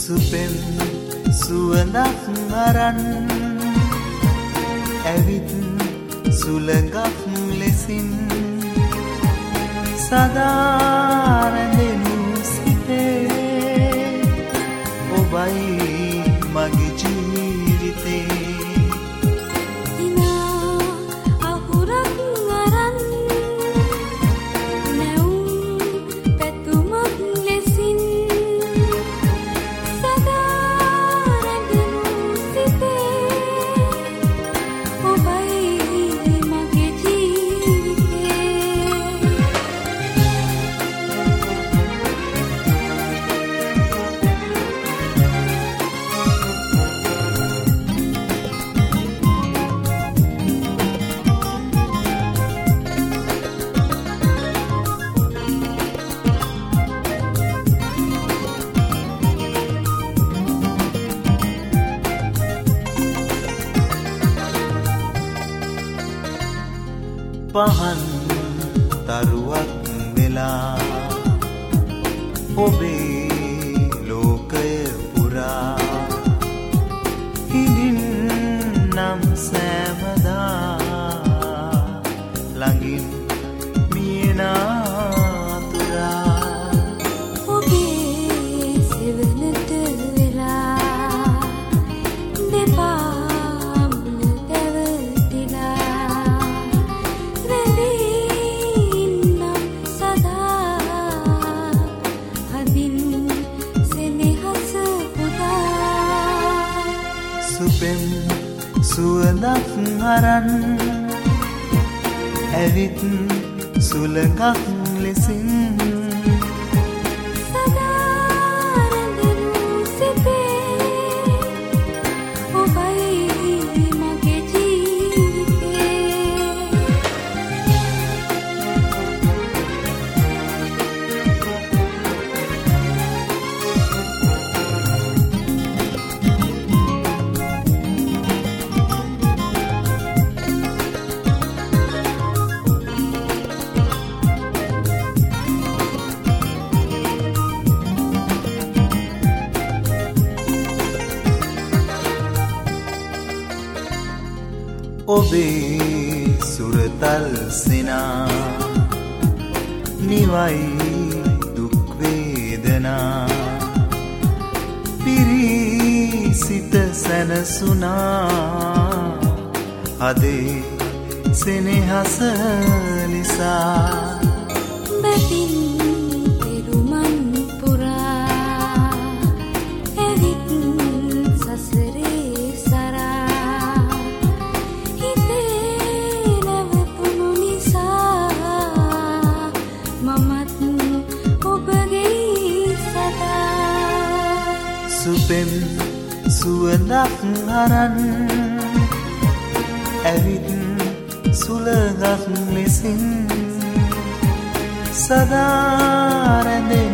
සුපෙන් සුවඳක් අරන් ඇවිත් සුළඟක් ලෙසින් සදා රැඳෙනු සිතේ ඔබයි මගේ ජීවිතේ පහන් තරුවක් වෙලා ඔබේ ලෝකය පුරා හිඳින්නම් සෑමදා ළඟින් මියනාතුරා ඔබේ සෙවනට වෙලා දෙපා සුපෙන් සුවඳක් අරන් ඇවිත් සුළඟක් ලෙසින් සදා රැඳෙනු සිතේ ඔබයි මගේ ජීවිතේ ඔබේ සුරතල් සිනා නිවයි දුක් වේදනා පිරී සිත සැනසුනා අදේ සෙනෙහස නිසා බැතින් පෙරුමන් පුරා එවිත් සසරේ සුපෙන් සුවඳක් අරන් ඇවිත් සුළඟක් ලෙසින් සදා රැඳෙනු